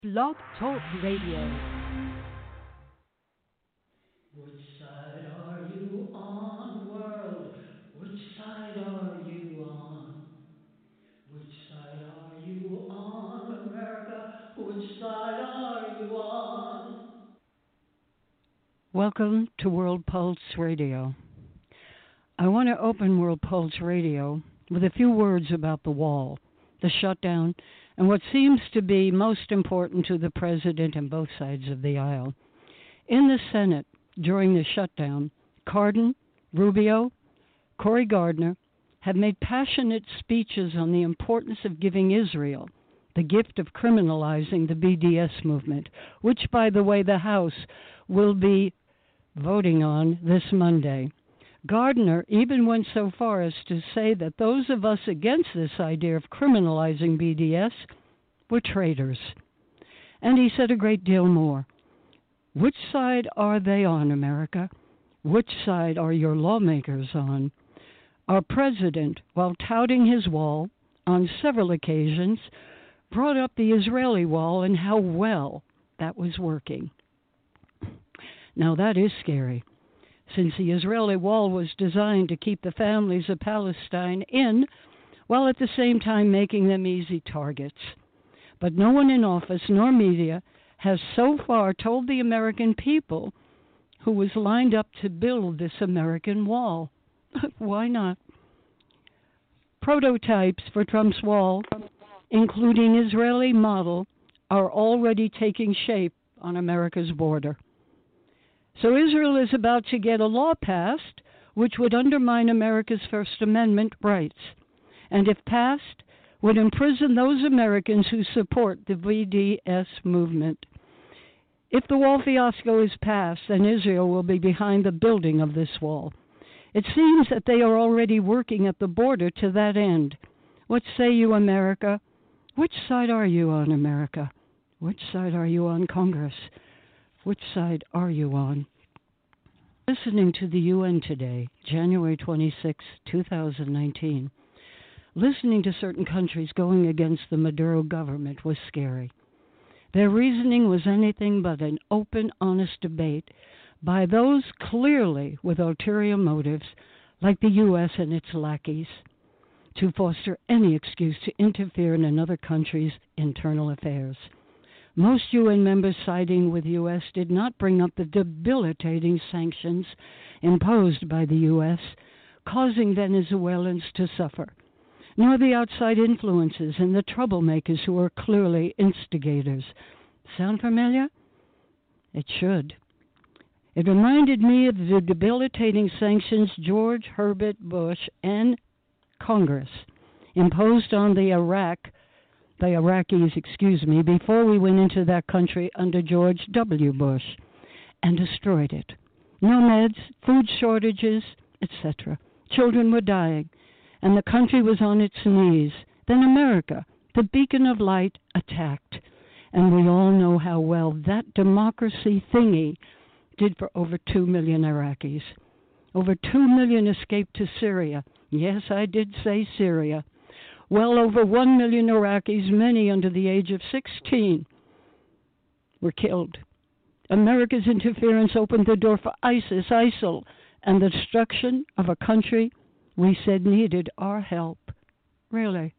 Blog Talk Radio. Which side are you on, world? Which side are you on? Which side are you on, America? Which side are you on? Welcome to World Pulse Radio. I want to open World Pulse Radio with a few words about the wall, the shutdown, and what seems to be most important to the president and both sides of the aisle. In the Senate, during the shutdown, Cardin, Rubio, Cory Gardner have made passionate speeches on the importance of giving Israel the gift of criminalizing the BDS movement, which, by the way, the House will be voting on this Monday. Gardner even went so far as to say that those of us against this idea of criminalizing BDS were traitors. And he said a great deal more. Which side are they on, America? Which side are your lawmakers on? Our president, while touting his wall on several occasions, brought up the Israeli wall and how well that was working. Now that is scary, since the Israeli wall was designed to keep the families of Palestine in, while at the same time making them easy targets. But no one in office nor media has so far told the American people who was lined up to build this American wall. Why not? Prototypes for Trump's wall, including Israeli model, are already taking shape on America's border. So Israel is about to get a law passed which would undermine America's First Amendment rights, and if passed, would imprison those Americans who support the BDS movement. If the wall fiasco is passed, then Israel will be behind the building of this wall. It seems that they are already working at the border to that end. What say you, America? Which side are you on, America? Which side are you on, Congress? Which side are you on? Listening to the UN today, January 26, 2019, listening to certain countries going against the Maduro government was scary. Their reasoning was anything but an open, honest debate by those clearly with ulterior motives, like the U.S. and its lackeys, to foster any excuse to interfere in another country's internal affairs. Most UN members siding with the U.S. did not bring up the debilitating sanctions imposed by the U.S., causing Venezuelans to suffer, nor the outside influences and the troublemakers who are clearly instigators. Sound familiar? It should. It reminded me of the debilitating sanctions George Herbert Bush and Congress imposed on the Iraqis, before we went into that country under George W. Bush and destroyed it. No meds, food shortages, etc. Children were dying, and the country was on its knees. Then America, the beacon of light, attacked. And we all know how well that democracy thingy did for over 2 million Iraqis. Over 2 million escaped to Syria. Yes, I did say Syria. Well over 1 million Iraqis, many under the age of 16, were killed. America's interference opened the door for ISIS, ISIL, and the destruction of a country we said needed our help. Really.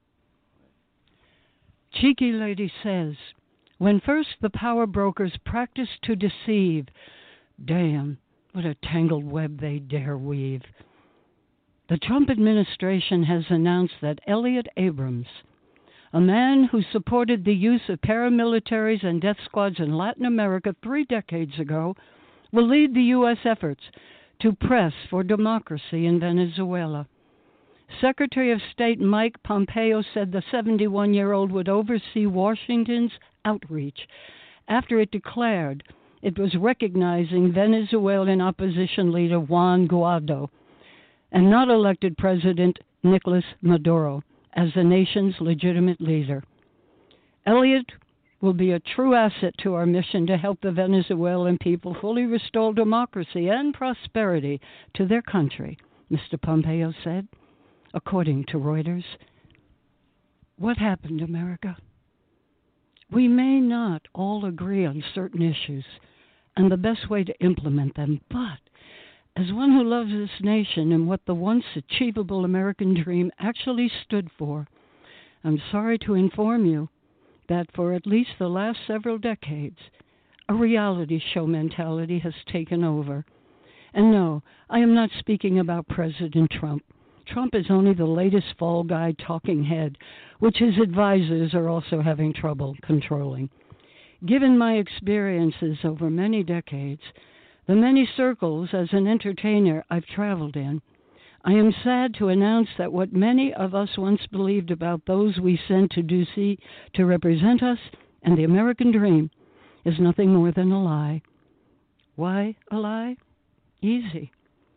Cheeky Lady says, when first the power brokers practiced to deceive, damn, what a tangled web they dare weave. The Trump administration has announced that Elliott Abrams, a man who supported the use of paramilitaries and death squads in Latin America 3 decades ago, will lead the U.S. efforts to press for democracy in Venezuela. Secretary of State Mike Pompeo said the 71-year-old would oversee Washington's outreach after it declared it was recognizing Venezuelan opposition leader Juan Guaido and not elected President Nicolas Maduro as the nation's legitimate leader. Elliott will be a true asset to our mission to help the Venezuelan people fully restore democracy and prosperity to their country, Mr. Pompeo said, according to Reuters. What happened, America? We may not all agree on certain issues and the best way to implement them, but as one who loves this nation and what the once achievable American dream actually stood for, I'm sorry to inform you that for at least the last several decades, a reality show mentality has taken over. And no, I am not speaking about President Trump. Trump is only the latest fall guy talking head, which his advisors are also having trouble controlling. Given my experiences over many decades, the many circles as an entertainer I've traveled in, I am sad to announce that what many of us once believed about those we sent to D.C. to represent us and the American dream is nothing more than a lie. Why a lie? Easy.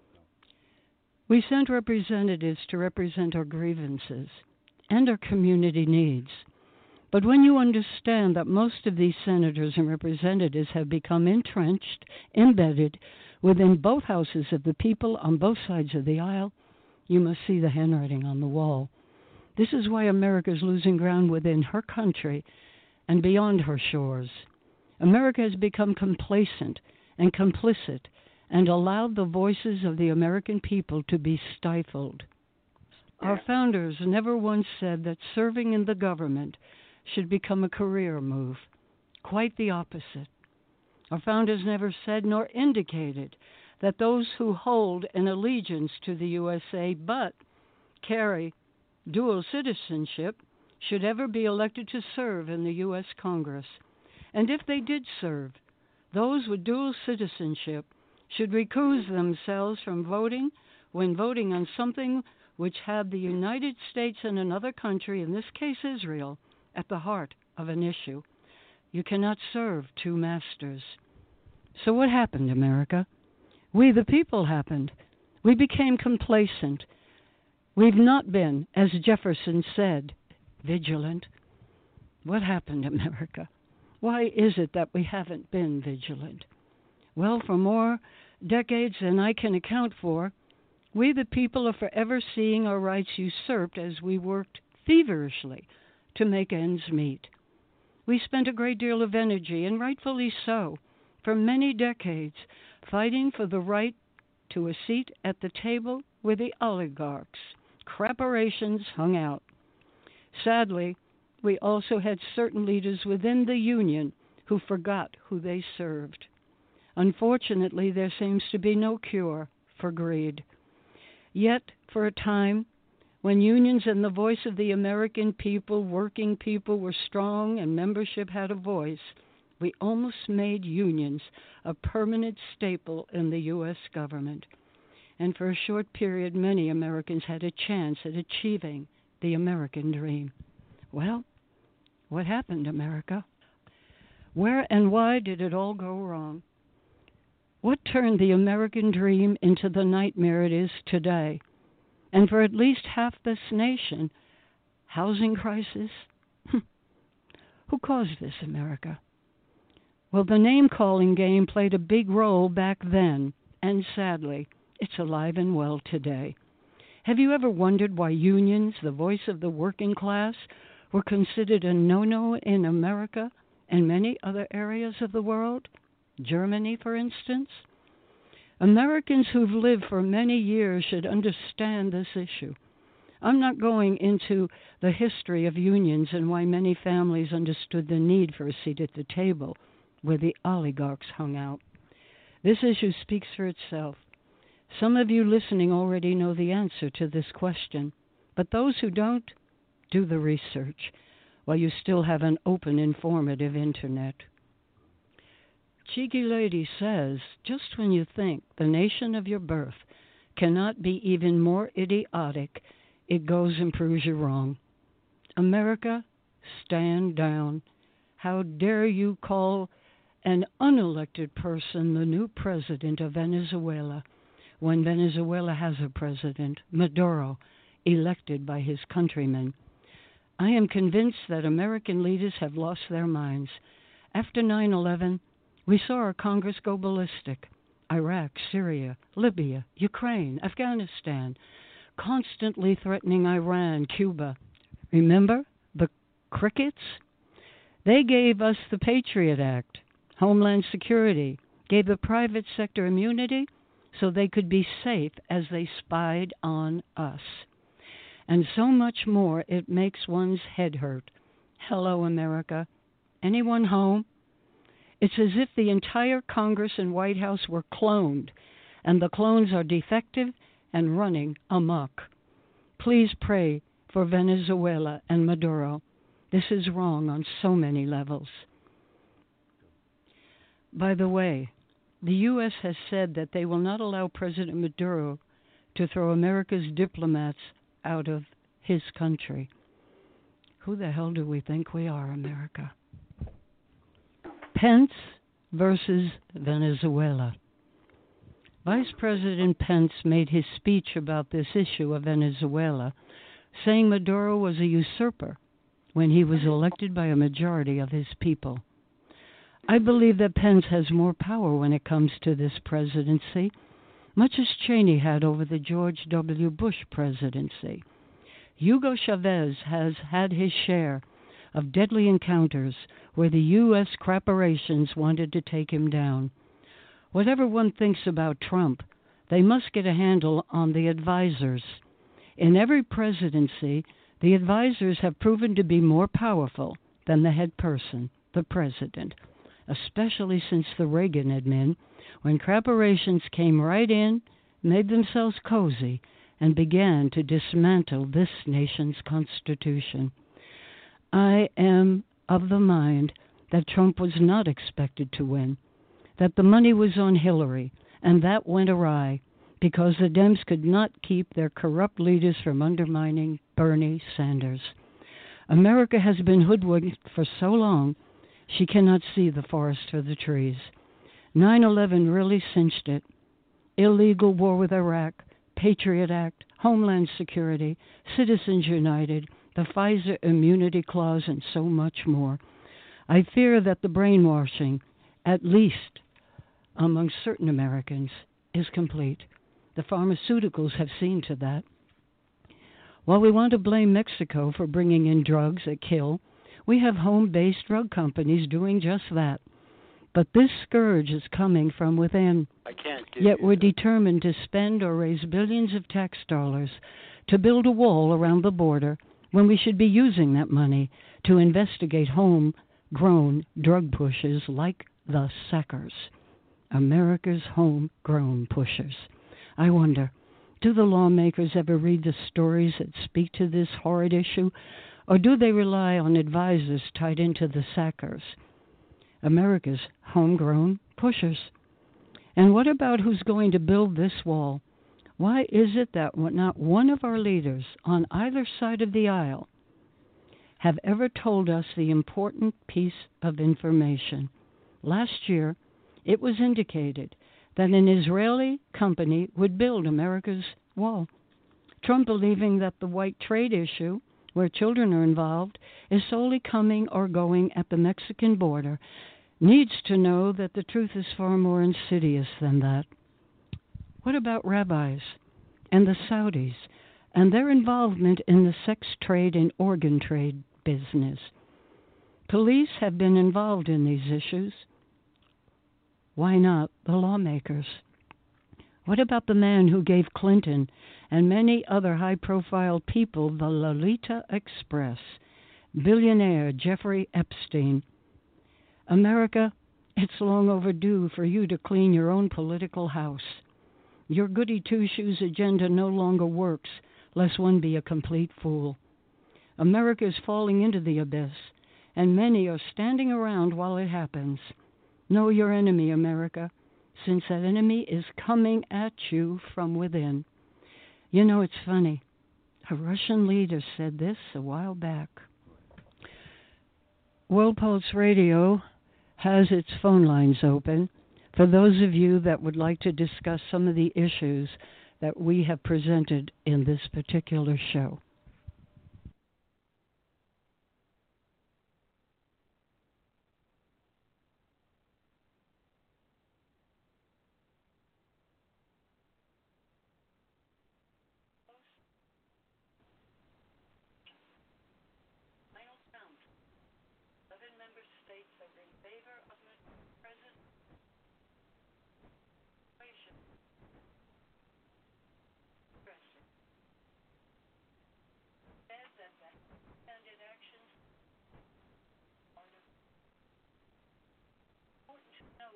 We sent representatives to represent our grievances and our community needs. But when you understand that most of these senators and representatives have become entrenched, embedded within both houses of the people on both sides of the aisle, you must see the handwriting on the wall. This is why America is losing ground within her country and beyond her shores. America has become complacent and complicit and allowed the voices of the American people to be stifled. Our founders never once said that serving in the government should become a career move. Quite the opposite. Our founders never said nor indicated that those who hold an allegiance to the USA but carry dual citizenship should ever be elected to serve in the U.S. Congress. And if they did serve, those with dual citizenship should recuse themselves from voting when voting on something which had the United States and another country, in this case Israel, at the heart of an issue. You cannot serve two masters. So what happened, America? We, the people, happened. We became complacent. We've not been, as Jefferson said, vigilant. What happened, America? Why is it that we haven't been vigilant? Well, for more decades than I can account for, we, the people, are forever seeing our rights usurped as we worked feverishly to make ends meet. We spent a great deal of energy, and rightfully so, for many decades, fighting for the right to a seat at the table where the oligarchs, corporations hung out. Sadly, we also had certain leaders within the Union who forgot who they served. Unfortunately, there seems to be no cure for greed. Yet, for a time, when unions and the voice of the American people, working people, were strong and membership had a voice, we almost made unions a permanent staple in the U.S. government. And for a short period, many Americans had a chance at achieving the American dream. Well, what happened, America? Where and why did it all go wrong? What turned the American dream into the nightmare it is today? And for at least half this nation, housing crisis? Who caused this, America? Well, the name-calling game played a big role back then, and sadly, it's alive and well today. Have you ever wondered why unions, the voice of the working class, were considered a no-no in America and many other areas of the world? Germany, for instance? Americans who've lived for many years should understand this issue. I'm not going into the history of unions and why many families understood the need for a seat at the table where the oligarchs hung out. This issue speaks for itself. Some of you listening already know the answer to this question, but those who don't, do the research while you still have an open, informative internet. Cheeky Lady says, just when you think the nation of your birth cannot be even more idiotic, it goes and proves you wrong. America, stand down. How dare you call an unelected person the new president of Venezuela when Venezuela has a president, Maduro, elected by his countrymen? I am convinced that American leaders have lost their minds. After 9/11, we saw our Congress go ballistic. Iraq, Syria, Libya, Ukraine, Afghanistan, constantly threatening Iran, Cuba. Remember the crickets? They gave us the Patriot Act, Homeland Security, gave the private sector immunity so they could be safe as they spied on us. And so much more, it makes one's head hurt. Hello, America. Anyone home? It's as if the entire Congress and White House were cloned, and the clones are defective and running amok. Please pray for Venezuela and Maduro. This is wrong on so many levels. By the way, the U.S. has said that they will not allow President Maduro to throw America's diplomats out of his country. Who the hell do we think we are, America? Pence versus Venezuela. Vice President Pence made his speech about this issue of Venezuela, saying Maduro was a usurper when he was elected by a majority of his people. I believe that Pence has more power when it comes to this presidency, much as Cheney had over the George W. Bush presidency. Hugo Chavez has had his share of deadly encounters where the U.S. corporations wanted to take him down. Whatever one thinks about Trump, they must get a handle on the advisors. In every presidency, the advisors have proven to be more powerful than the head person, the president, especially since the Reagan admin, when corporations came right in, made themselves cozy, and began to dismantle this nation's Constitution. I am of the mind that Trump was not expected to win, that the money was on Hillary, and that went awry because the Dems could not keep their corrupt leaders from undermining Bernie Sanders. America has been hoodwinked for so long, she cannot see the forest for the trees. 9/11 really cinched it. Illegal war with Iraq, Patriot Act, Homeland Security, Citizens United, the Pfizer Immunity Clause, and so much more. I fear that the brainwashing, at least among certain Americans, is complete. The pharmaceuticals have seen to that. While we want to blame Mexico for bringing in drugs that kill, we have home-based drug companies doing just that. But this scourge is coming from within. Yet we're determined to spend or raise billions of tax dollars to build a wall around the border when we should be using that money to investigate homegrown drug pushers like the Sackers, America's homegrown pushers. I wonder, do the lawmakers ever read the stories that speak to this horrid issue, or do they rely on advisors tied into the Sackers, America's homegrown pushers? And what about who's going to build this wall? Why is it that not one of our leaders on either side of the aisle have ever told us the important piece of information? Last year, it was indicated that an Israeli company would build America's wall. Trump, believing that the white trade issue, where children are involved, is solely coming or going at the Mexican border, needs to know that the truth is far more insidious than that. What about rabbis and the Saudis and their involvement in the sex trade and organ trade business? Police have been involved in these issues. Why not the lawmakers? What about the man who gave Clinton and many other high-profile people the Lolita Express, billionaire Jeffrey Epstein? America, it's long overdue for you to clean your own political house. Your goody two-shoes agenda no longer works, lest one be a complete fool. America is falling into the abyss, and many are standing around while it happens. Know your enemy, America, since that enemy is coming at you from within. You know, it's funny. A Russian leader said this a while back. World Pulse Radio has its phone lines open for those of you that would like to discuss some of the issues that we have presented in this particular show.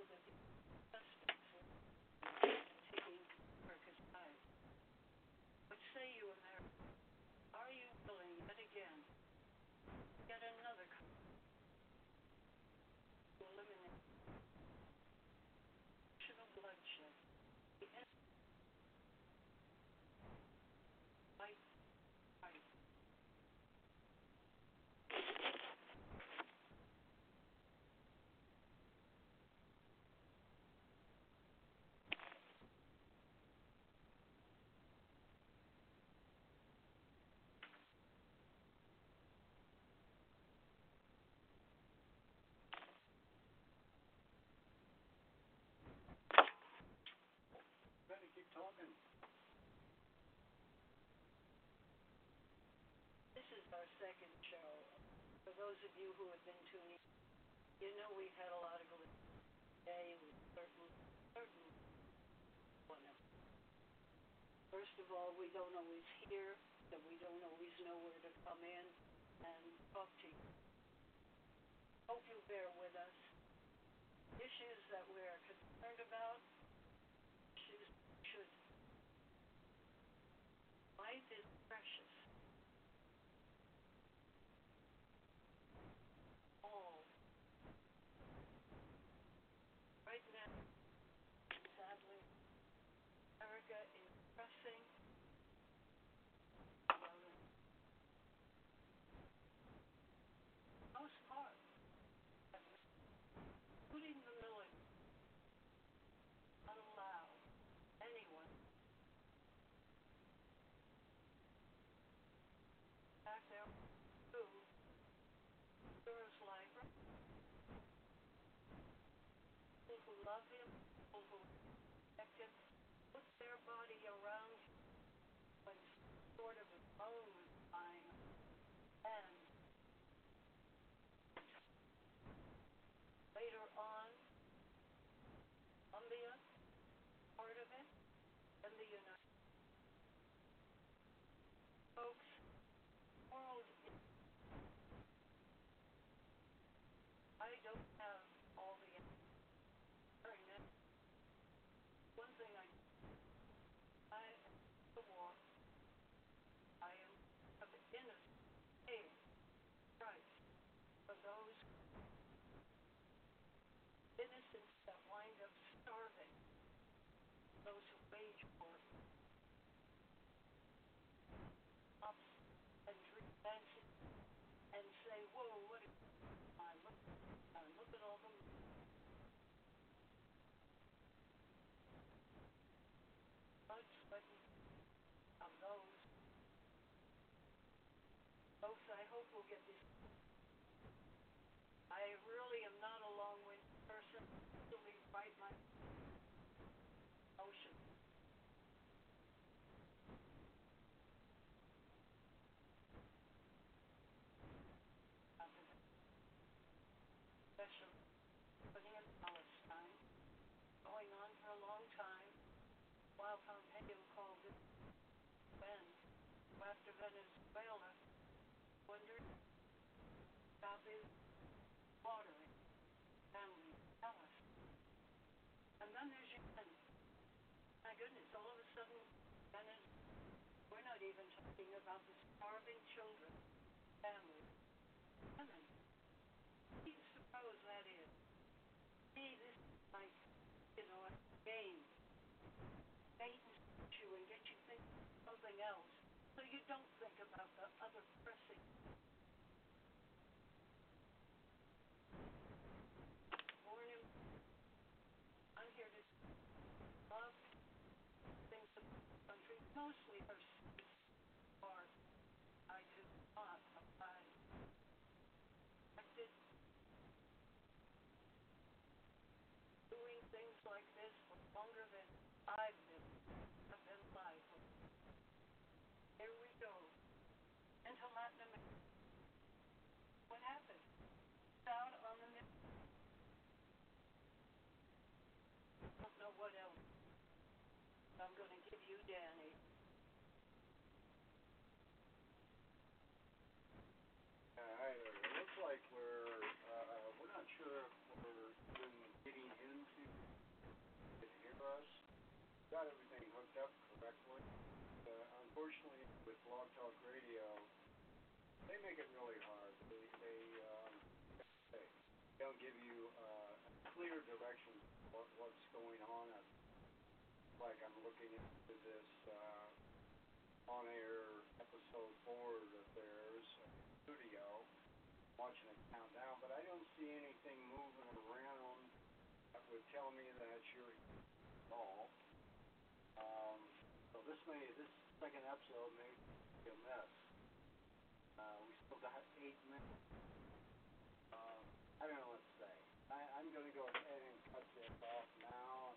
that the suspects were taking America's side. What say you, America? Are you willing yet again, yet another country to eliminate national bloodshed? The end fight. Better keep talking. This is our second show. For those of you who have been tuning, you know we've had a lot of good today. We certainly want to. First of all, we don't always hear, so we don't always know where to come in and talk to you. Hope you bear with us. Issues that we're concerned about, issues we should. Life is precious. All. Right now, sadly, America is pressing most part, including the military, not allow anyone back there who serves life, people who love him, people who respect him, put their body around him when sort of a bone was lying, and later on, Colombia, part of it, and the United folks, world. I don't have all the answers. One thing I the war. I am of innocent paying price for those innocents that wind up starving, those who wage war, up and drink fancy and say, whoa, what a time, look at all the blood, sweat, of those. Folks, I hope we'll get this. I really am not a long-winded person. To write my emotion. Especially putting in Palestine, going on for a long time, while Pompeo called it when, after Venezuela, wondered about his slaughtering family in Palestine. And then there's Yemen. My goodness, all of a sudden, we're not even talking about the starving children, families. Yemen. What do you suppose that is? See, this is like, a game. Bait and switch you and get you thinking something else, so you don't think about the other pressing. Born in, I'm here to love things of the country, mostly her part. I do not abide. make it really hard. They don't give you a clear direction of what's going on. Like I'm looking into this on-air episode 4 of theirs, studio, watching it count down, but I don't see anything moving around that would tell me that you're involved. So this second episode may be a mess. We still got 8 minutes. I don't know what to say. I'm going to go ahead and cut this off now.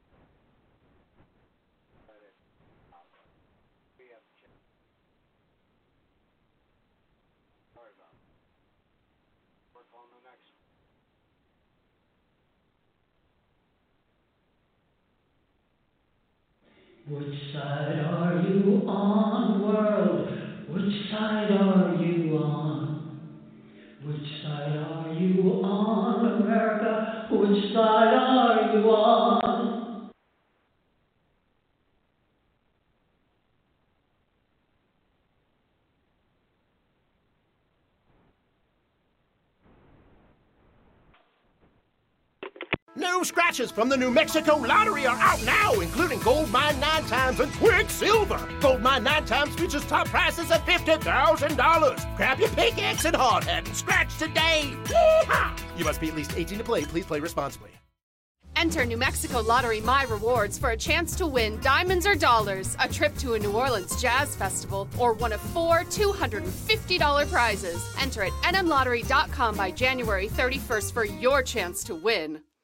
Let it out. We have to check. Sorry about it. Work on the next one. Which side are you on, world? Which side are you on? Which side are you on, America? Which side are you on? New scratches from the New Mexico Lottery are out now, including Gold Mine 9 times and Quicksilver. Gold Mine 9 times features top prizes of $50,000. Grab your pickaxe and hard hat and scratch today. Yee-haw! You must be at least 18 to play. Please play responsibly. Enter New Mexico Lottery My Rewards for a chance to win diamonds or dollars, a trip to a New Orleans Jazz Festival, or one of 4 $250 prizes. Enter at nmlottery.com by January 31st for your chance to win.